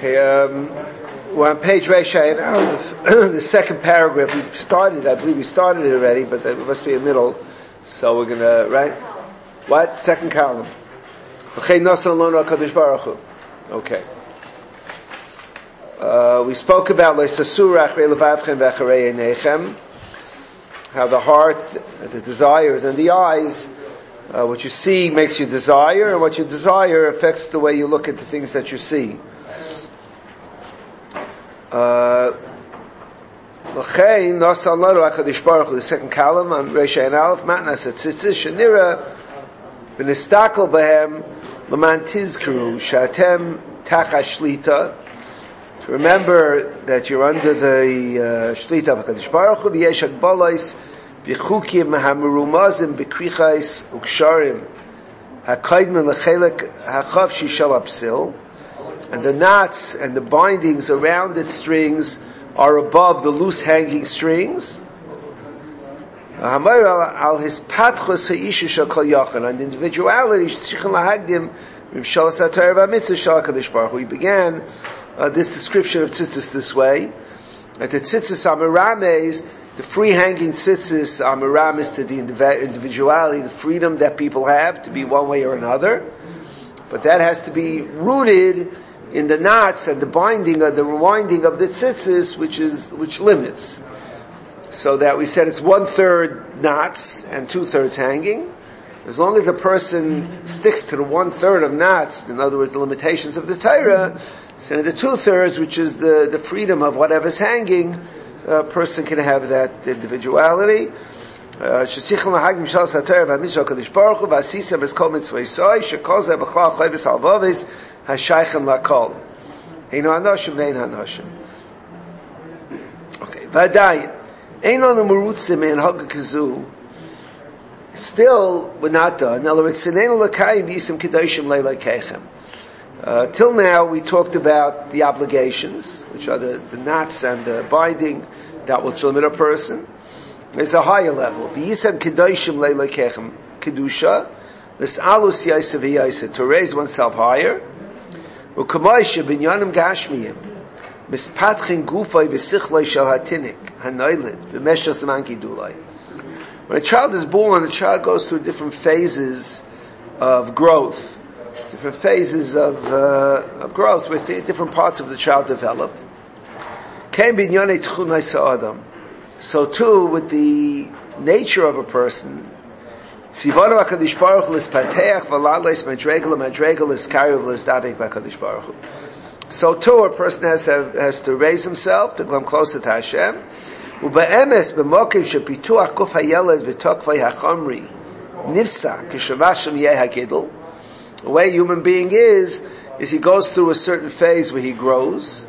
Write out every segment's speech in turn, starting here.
Okay, we're on page Reisha and Aleph, the second paragraph. I believe we started it already, but there must be a middle, so we're gonna, right? What? Second column. Okay. We spoke about how the heart, the desires, and the eyes, what you see makes you desire, and what you desire affects the way you look at the things that you see. The second column on Reisha and Aleph, Matnas Tzitzis Shanira B'nistakel B'hem L'man Tizkru Shatem Tachash Shlita. Remember that you're under the Shlita of HaKadosh Baruch Hu. V'yesh Agbalais B'chukim Ha'merumazim B'krichais Uksharim Ha'kaidmen L'chelek Ha'chav Shishal Apsil. And the knots and the bindings around its strings are above the loose hanging strings. And the individuality, we began this description of tzitzis this way. That the tzitzis amirames, the free hanging tzitzis amirames to the individuality, the freedom that people have to be one way or another. But that has to be rooted in the knots and the binding or the rewinding of the tzitzis, which limits. So that we said it's 1/3 knots and 2/3 hanging. As long as a person sticks to the 1/3 of knots, in other words, the limitations of the Torah, so in the 2/3, which is the freedom of whatever's hanging, a person can have that individuality. Hashaychem lakol. Heino hanoshim vein hanoshim. Okay. Vadayin. Ein onu merutzim in hagakazu. Still, we're not done. In other words, Sinenu l'kayim yisim kedoshim leilai keichem. Till now, we talked about the obligations, which are the knots and the binding that will limit a person. There's a higher level. V'yisem kedoshim leilai keichem. Kedusha. This alus yaisa v'yaisa. To raise oneself higher. U'kamoisha binyanim gashmiyim mispatchin gufay v'sichlay shel hatinik hanoilid b'meshach zman gidulay. When a child is born, the child goes through different phases of growth, different phases of growth, where different parts of the child develop. Kein binyanei tchunay sa'adam. So too, with the nature of a person, Tzivonu HaKadosh Baruch Hu l'spateach v'lalais madregel l'skariv l'sdavik HaKadosh Baruch Hu. So too, a person has to raise himself to come closer to Hashem. U'ba'emes b'mokim shepituach guf hayeled v'tokvay hachomri nifsa k'shavashim yeh hagidl. The way a human being is he goes through a certain phase where he grows.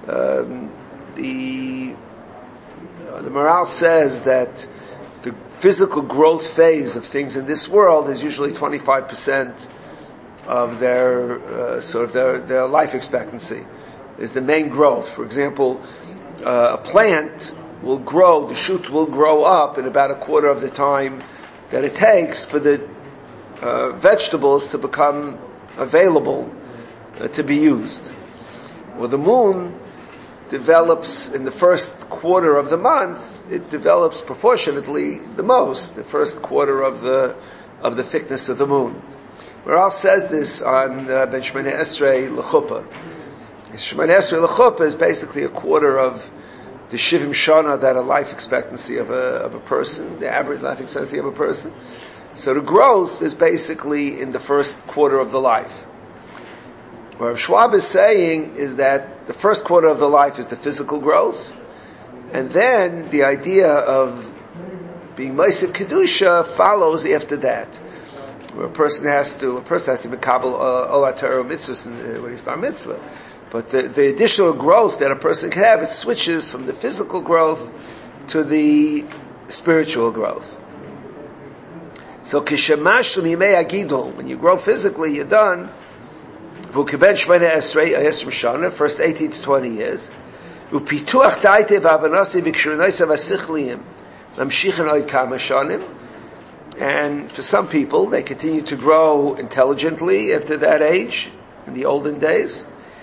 The Maral says that the physical growth phase of things in this world is usually 25% of their their life expectancy is the main growth. For example, a plant will grow, the shoot will grow up in about a quarter of the time that it takes for the vegetables to become available to be used. Well, the moon develops in the first quarter of the month. It develops proportionately the most, the first quarter of the thickness of the moon. Maral says this on Ben Shemini Esrei L'Chuppah. Shemini Esrei L'Chuppah is basically a quarter of the Shivim Shana that a life expectancy of a person, the average life expectancy of a person. So the growth is basically in the first quarter of the life. What Rav Schwab is saying is that the first quarter of the life is the physical growth, and then the idea of being Meisiv Kedusha follows after that. Where a person has to be Kabul Olat Torah mitzvahs when he's bar mitzvah. But the additional growth that a person can have, it switches from the physical growth to the spiritual growth. So Kishemash L'mimei Agidol, when you grow physically, you're done. V'ukeben Shemini Esrei Ayesrim Shana, first 18 to 20 years. U'pituach Daite V'avanasi V'kshurinoisa V'sichliim Mamshichin Oid Kama Shanim. And for some people, they continue to grow intelligently after that age, in the olden days.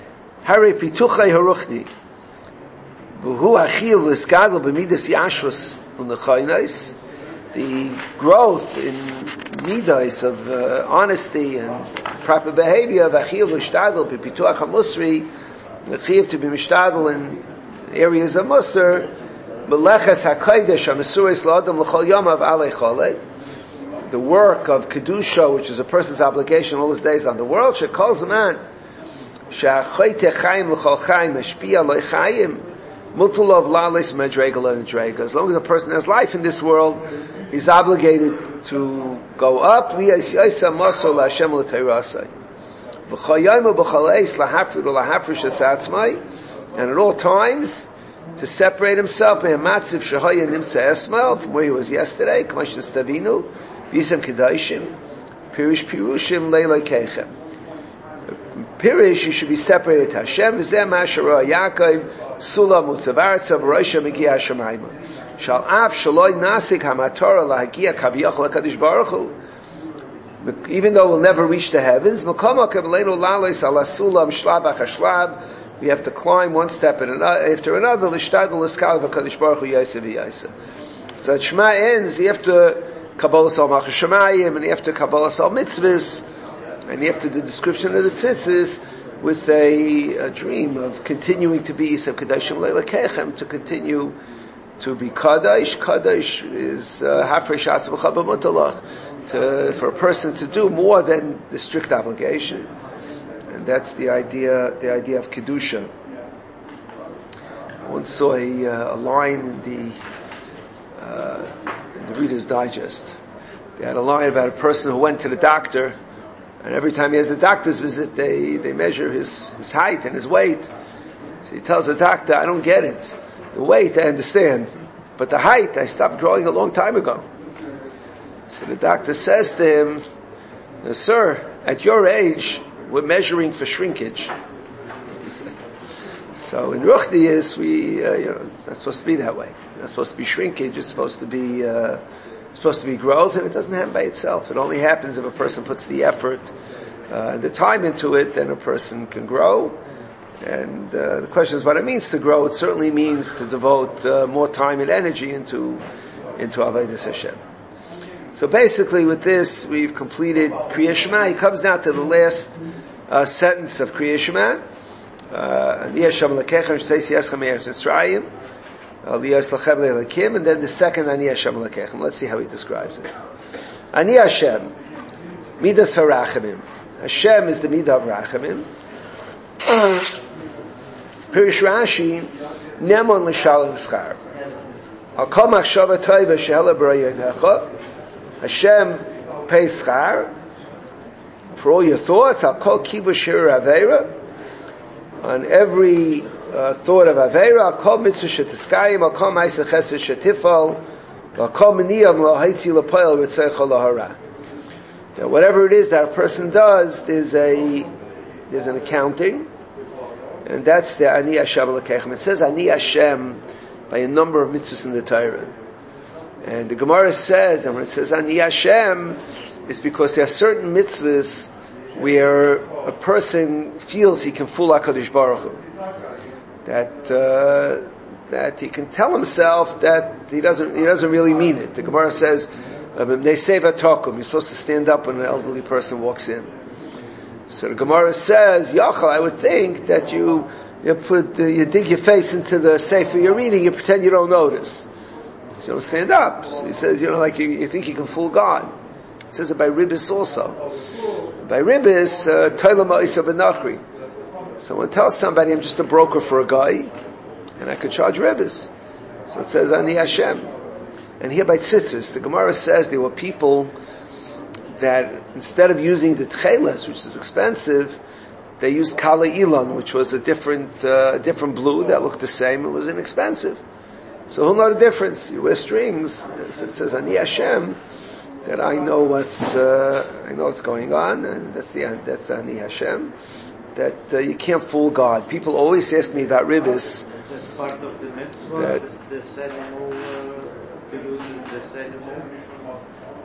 Hare pituchai haruchni. V'hu achil v'skadl b'midas yashrus u'nechaynais. The growth in midas of honesty and proper behavior of achil v'shtadl b'pituach hamusri, achiv to be mishtadl in areas of musr, meleches hakodesh ha'mesuris la'adam l'chol yomav alei cholei. The work of kedusha, which is a person's obligation all his days on the world, shekol zaman she'achoyte chaim l'chol chaim mashpia loy chaim mutulov lalis medrega lo medrega. As long as a person has life in this world, he's obligated to go up liyas yisa maso la'Hashem l'teirasai v'chol yom v'chol eis lahafrid u'lahafrish esatzmai, and at all times to separate himself from where he was yesterday. Visam Kedashim, Pirish Pirushim, Leiloi Keichem. Pirish, you should be separated to Hashem, Vizem Asherah Yaakov, Sula Mutzavartzav, Roisha Megia Hashemayim. Shal Av Shaloi Nasik HaMatorah Lahagia Kaviyach LaKadosh Baruch Hu. Even though we'll never reach the heavens, Mekoma Kabeleinu Lalois Ala Sulam Shlabach HaShlab, we have to climb one step after another, Lishtadul Liskal VaKadosh Baruch Hu Yosef V'Yosef. So that Shema ends, you have to Kabbalah Sal Malchus Shemayim, and you have to Kabbalah Sal Mitzvahs, and you have to do the description of the tzitzis with a dream of continuing to be Yisrael Kadashim Leila Kechem, to continue to be Kadash. Kadash is Hafresh Asa B'Chaba Mutalach, for a person to do more than the strict obligation. And that's the idea of Kedusha. I once saw a line in the Reader's Digest. They had a line about a person who went to the doctor, and every time he has a doctor's visit, they measure his height and his weight. So he tells the doctor, I don't get it. The weight, I understand, but the height, I stopped growing a long time ago. So the doctor says to him, sir, at your age, we're measuring for shrinkage. So in Ruchdiyas, it's not supposed to be that way. It's not supposed to be shrinkage. It's supposed to be growth, and it doesn't happen by itself. It only happens if a person puts the effort and the time into it. Then a person can grow. And the question is what it means to grow. It certainly means to devote more time and energy into Avodas Hashem. So basically, with this, we've completed Kriyas Shema. He comes down to the last sentence of Kriyas Shema. And then the second Ani Hashem Lekechem. Let's see how he describes it. Ani Hashem, Midas HaRachamim. Hashem is the Midah of Rachamim. Pirish Rashi, Nemon L'Shalom Schar. Al Kol Machshava Tova Shehela B'Rayonecha. Hashem pays schar for all your thoughts. Al Kol Kibush Shir Aveira. On every thought of Aveira, Al Kol Mitzvah Shetiskayim, Al Kol Ma'aseh Chesed Shetifal, Al Kol Miniyam L'Haitzi L'Poel Ritzecha L'Hara. Whatever it is that a person does, there's an accounting, and that's the Ani Hashem L'Kechem. It says Ani Hashem by a number of mitzvahs in the Torah. And the Gemara says that when it says Ani Hashem, it's because there are certain mitzvahs where a person feels he can fool HaKadosh Baruch Hu. That he can tell himself that he doesn't really mean it. The Gemara says, they say Vatokum, you're supposed to stand up when an elderly person walks in. So the Gemara says, Yachal, I would think that you dig your face into the sefer you're reading, you pretend you don't notice. So don't stand up. So he says, like you think you can fool God. It says it by Ribbis also. By Ribbis, Toila Ma'isa B'Nachri. Someone tells somebody, I'm just a broker for a guy, and I could charge Ribbis. So it says, Ani Hashem. And here by Tzitzis, the Gemara says there were people that instead of using the Tcheles, which is expensive, they used Kala Ilan, which was a different blue that looked the same and was inexpensive. So who'll know the difference? You wear strings. So it says Ani Hashem, that I know what's going on, and that's the Ani Hashem. That you can't fool God. People always ask me about Ribbis. That's part of the mitzvah. The animal, to use the animal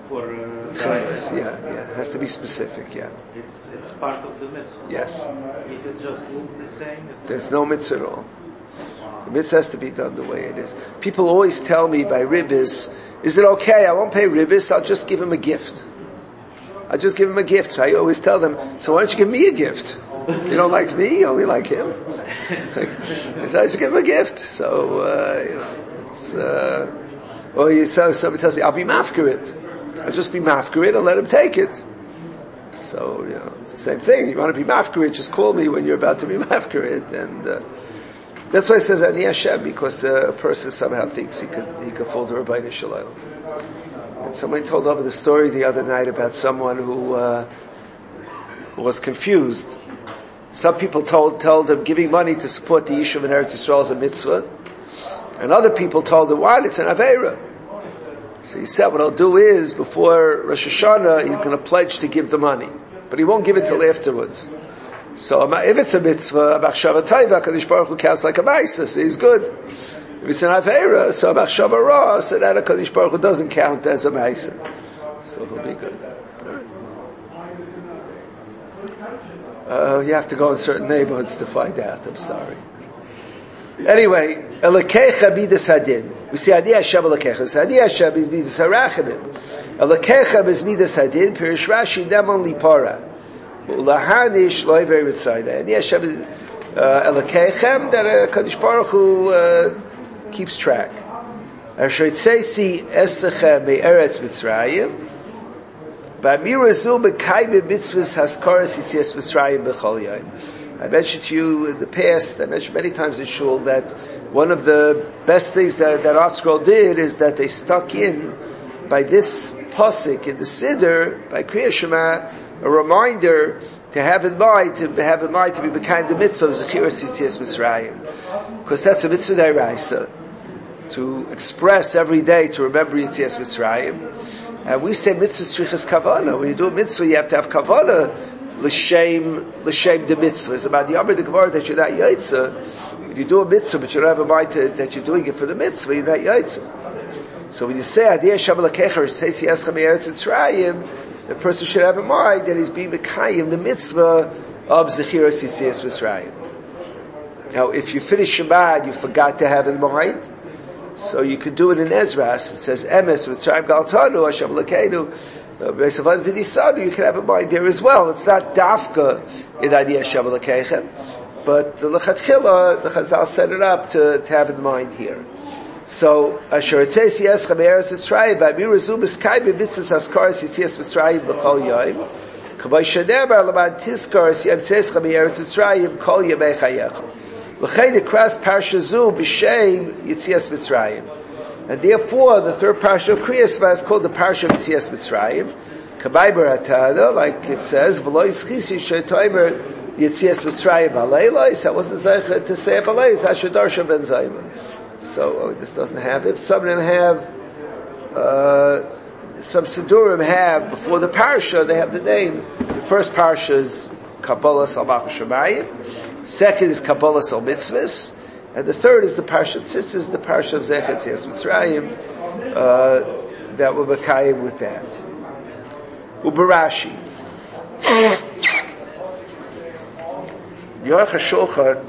for Tchilas, it has to be specific, It's part of the mitzvah. Yes. If it just looks the same, there's no mitzvah at all. The mitzvah has to be done the way it is. People always tell me by ribbis, is it okay? I won't pay ribbis, I'll just give him a gift. I'll just give him a gift. So I always tell them, so why don't you give me a gift? You don't like me, you only like him. So I just give him a gift. So, it's, so somebody tells you, I'll be mafkarit. I'll just be mafkarit and let him take it. So, it's the same thing. You want to be mafkarit, just call me when you're about to be mafkarit. And, that's why it says Ani Hashem, because a person somehow thinks he could fall to Rabbeinu Shalom. And somebody told over the story the other night about someone who was confused. Some people told him giving money to support the Yishuv in Eretz Yisrael is a mitzvah, and other people told him, "Why? It's an aveira." So he said, "What I'll do is before Rosh Hashanah, he's going to pledge to give the money, but he won't give it till afterwards." So if it's a mitzvah, Machshava Tova, Kadosh Baruch Hu counts like a ma'aseh, so he's good. If it's an aveira, so Machshava Ra, so that Kadosh Baruch Hu doesn't count as a ma'aseh, so he'll be good. You have to go in certain neighborhoods to find out. I'm sorry. Anyway, Elokecha midas hadin. We see Ani Hashem Elokecha. Ani Hashem is midas harachamim. Elokecha is midas hadin. Pirish Rashi demon lipara. Ulahanish loy veritzayda. Ani Hashem is Elokechem that Kadosh Baruch Hu keeps track. Asher tzesi esechem me'eretz Mitzrayim. I mentioned to you in the past, I mentioned many times in Shul, that one of the best things that ArtScroll did is that they stuck in, by this pasuk in the Siddur, by Kriya Shema, a reminder to have in mind to be kind the mitzvah of Zechiras Yitzias Mitzrayim. Because that's a mitzvah d'oraisa, to express every day to remember Yitzias Mitzrayim. And we say mitzvah strichas kavana. When you do a mitzvah, you have to have kavana l'shem the mitzvah. It's about the Amr the Gemara that you're not yaitza. If you do a mitzvah, but you don't have a mind that you're doing it for the mitzvah, you're not yaitza. So when you say Adiyah Shem L'Kecher, it says Yeschem Eretz Mitzrayim, the person should have a mind that he's being mekayim the mitzvah of Zechiras Yitzias Mitzrayim. Now, if you finish Shabbat, you forgot to have in mind. So you could do it in Ezras. It says, Emes, Mitzrayim Galtanu, Hashem L'Keinu, Beisavan V'Nisanu, you can have a mind there as well. It's not Dafka in Adiyah Hashem L'Keichem, but the L'Chatchila, the Chazal set it up to have in mind here. So, Asher Etzeis Yeschem Eretz Mitzrayim, Ba'amir Rezu B'Skai B'Mitzvahs Haskaras Yitzias Mitzrayim B'Chol Yom, K'vay Shenebar L'man Tizkaras Yeschem Eretz Mitzrayim Kol Yemei Chayecha. L'chein ikras Parsha Zu b'Shem Yitzias Mitzrayim, and therefore the third Parsha of Kriya Shema is called the Parsha of Yitzias Mitzrayim. Kabay Baratana, like it says, V'lo Yischisi She'toimer Yitzias Mitzrayim Aleilos. That wasn't zeicha to say Aleilos. Asher Darsha Ben Zayma. So this doesn't have it. Some of them have. Some Sidurim have before the Parsha. They have the name. The first Parsha is Kabbalah Salvach Shemayim. Second is Kabbalah Al Mitzvahs, and the third is the Parsha of Tzitzis, the Parsha of Zechet Yitzias Mitzrayim, that will be mekayim with that. Ubarashi. Yoach HaShulchan,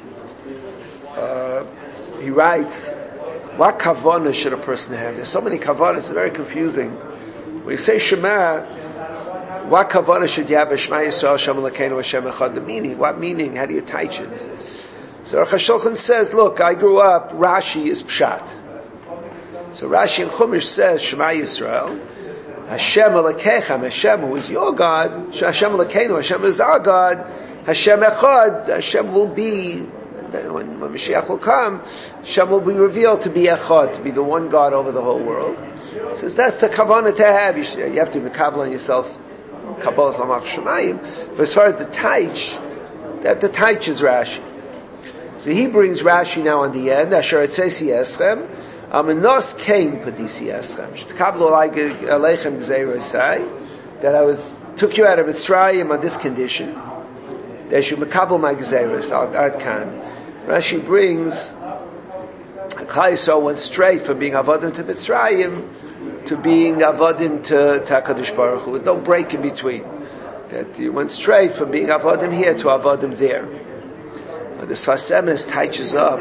he writes, what kavanah should a person have? There's so many kavanahs, it's very confusing. When you say Shema, what kavanah should you have? Shema Yisrael, Hashem Elokeinu, Hashem Echad. The meaning, what meaning? How do you teach it? So Aruch HaShulchan says, look, I grew up, Rashi is Pshat. So Rashi in Chumash says, Shema Yisrael, Hashem Elokechem, Hashem who is your God, Hashem Elokeinu, Hashem is our God, Hashem Echad, Hashem will be, when Mashiach will come, Hashem will be revealed to be Echad, to be the one God over the whole world. He says, that's the kavanah to have. You have to be kabbalah on yourself, Kabbalah Samach Shemayim, but as far as the taich, that the taich is Rashi. So he brings Rashi now on the end, Asher Etzesi Eschem, Amenos Kain Padisi Eschem, Sh'tkablu Aleichem Gzeirosai, that took you out of Mitzrayim on this condition, that you mekabel my Gezeiros, Ad Kan. Rashi brings, Chai Yisrael went straight from being Avodim to Mitzrayim to being avodim to HaKadosh Baruch Hu, with no break in between. That you went straight from being avodim here to avodim there. The Sfas Emes touches up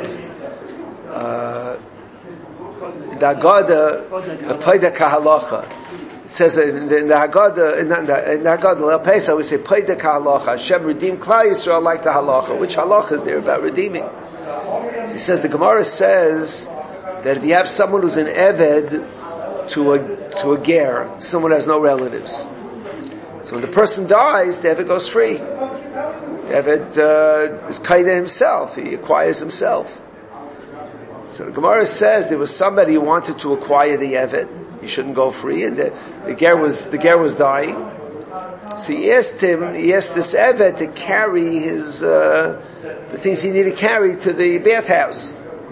the Haggadah, Paida Kahalacha. It says in the Haggadah, in the Haggadah, Leil Pesach, we say Paida Kahalacha. Hashem redeemed Klal Yisrael like the halacha. Which halacha is there about redeeming? So he says the Gemara says that if you have someone who's an eved to a ger, someone who has no relatives. So when the person dies, the eved goes free. The eved is kaida himself; he acquires himself. So the Gemara says there was somebody who wanted to acquire the eved. He shouldn't go free, and the ger was dying. So he asked this eved to carry his the things he needed to carry to the bathhouse.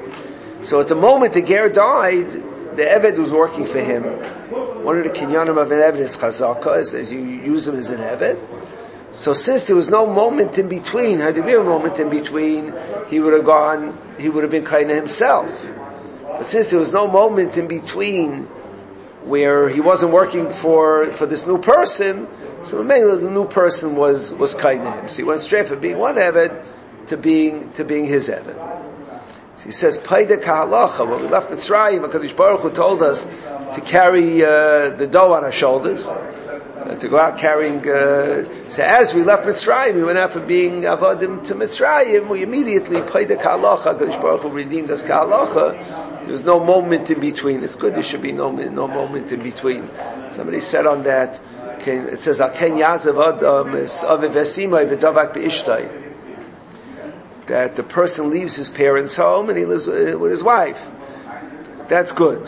So at the moment the ger died, the eved was working for him. One of the kinyanim of an eved is chazaka, as you use him as an eved. So since there was no moment in between, had there been a moment in between, he would have been kind of himself. But since there was no moment in between where he wasn't working for this new person, so mainly the new person was kind of him. So he went straight from being one eved to being his eved. So he says, Paida Kahalacha, when we left Mitzrayim, HaKadosh Baruch Hu told us to carry the dough on our shoulders, to go out carrying. So as we left Mitzrayim, we went out from being avodim to Mitzrayim. We immediately Paida Kahalacha. HaKadosh Baruch Hu redeemed us Kahalacha. There was no moment in between. It's good there should be no moment in between. Somebody said on that. It says Aken Yazav Adam is Aviv Esimai v'Davak be'Ishtai. That the person leaves his parents' home and he lives with his wife. That's good.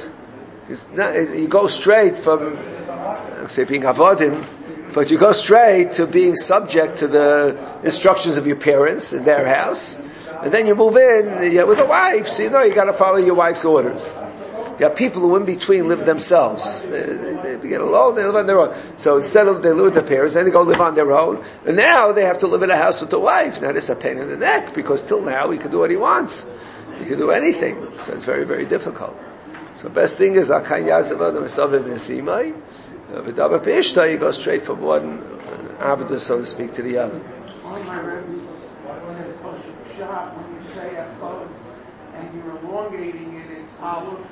You go straight from, say, being avodim, but you go straight to being subject to the instructions of your parents in their house, and then you move in with a wife, so you got to follow your wife's orders. There are people who in between live themselves. They get alone, they live on their own. So instead of they live with their parents, then they go live on their own. And now they have to live in a house with the wife. Now this is a pain in the neck, because till now he can do what he wants. He can do anything. So it's very, very difficult. So best thing is, Akan Yazav Adam Esaviv Nesimai. V'Davak Be'Ishtai, you go straight from one Avda, so to speak, to the other. All my rabbis said, Shah, when you say Echad, and you're elongating it, it's Aleph.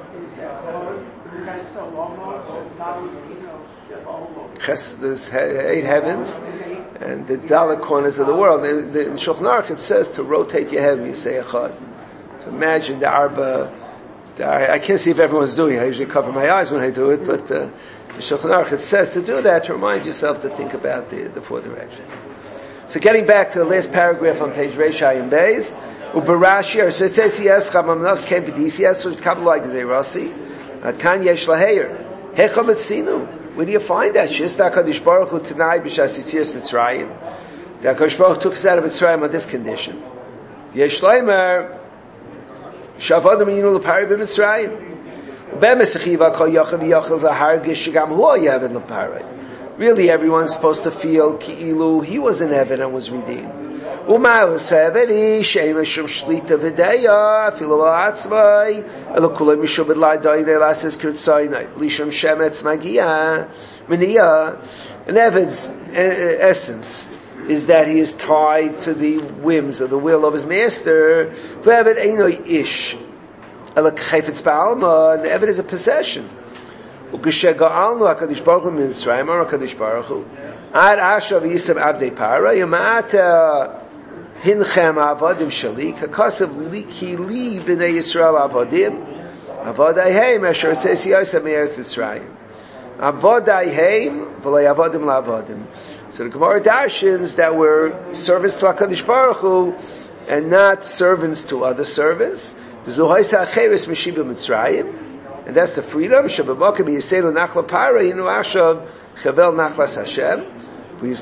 There's 8 heavens and the Dalek corners of the world. In Shulchan Aruch it says to rotate your head when you say Echad. To imagine the Arba. I can't see if everyone's doing it. I usually cover my eyes when I do it, but in Shulchan Aruch it says to do that, to remind yourself to think about the 4 directions. So getting back to the last paragraph on page Reishai and Beis. Ubarashi, so it says yes, Chamamnas came to DC, yes, so Kabbalah like Zerasi, Kan Yesh Laheir, Hecham Etzinu. Where do you find that? Shista HaKadosh Baruch Hu Tanai B'Shas Yitzias Mitzrayim. The HaKadosh Baruch Hu took us out of Mitzrayim on this condition. Yesh Leimer, Shavadam Yinu L'Pari B'Mitzrayim. B'Mesechiva Kol Yochav Yochav V'Hargish Shagam Hu Yevet L'Pari. Really, everyone's supposed to feel Ki'ilu, he was an Eved and was redeemed. ומה הוא סברי שאין לשום שליטה ודאיה אפילו על עצמי אלא כולם משום בדלי דייני לעשס קרצייני לשום שמץ מגיע מניע. An Eved's essence is that he is tied to the whims of the will of his master. V'Eved eino ish אלא כחפץ בעלמא. The Eved is a possession. וכשגאלנו הקדוש ברוך הוא ממצרים אמר הקדוש ברוך הוא עד עכשיו יישם עבדי פרה ימעתה Hinchem avodim shali, kakasav ki li b'nei Yisrael avodim, avodayheim asher tzesi yosem eretz Yisrael. Avodayheim v'lei avodim la'avodim. So the Gemara dashins that we're servants to HaKadosh Baruch Hu and not servants to other servants. V'zuhaisa acheres mishiba Mitzrayim, and that's the freedom. Shababokim yisenu nachla para yinu ashav chavel nachlas Hashem. And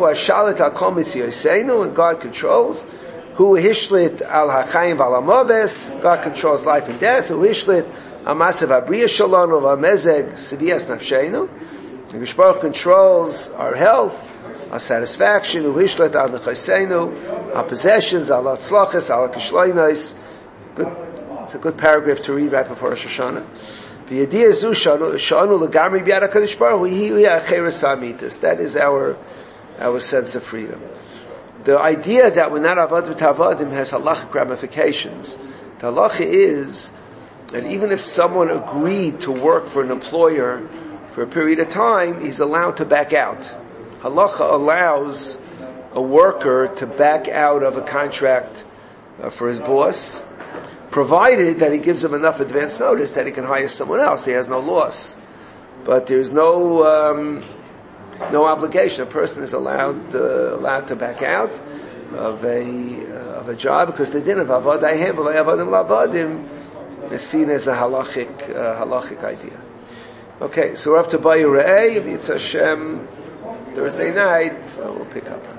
God controls. Who hishlit al hachayim val amoves. God controls life and death. Who hishlit al masav abriya shalonu val mezeg sivias nafsheinu. And God controls our health, our satisfaction. Who hishlit al nechaseinu, our possessions, al atzlachas, al kishloinos. Good. It's a good paragraph to read right before Rosh Hashanah. That is our sense of freedom. The idea that we're not avad v'tavadim has halachic ramifications. The halacha is, and even if someone agreed to work for an employer for a period of time, he's allowed to back out. Halacha allows a worker to back out of a contract for his boss, provided that he gives him enough advance notice that he can hire someone else. He has no loss. But there's no obligation. A person is allowed to back out of a job because the din of avadayhem v'le'avadim la'avadim is seen as a halachic idea. Okay, so we're up to Bayurei. If it's Hashem Thursday night, so we'll pick up.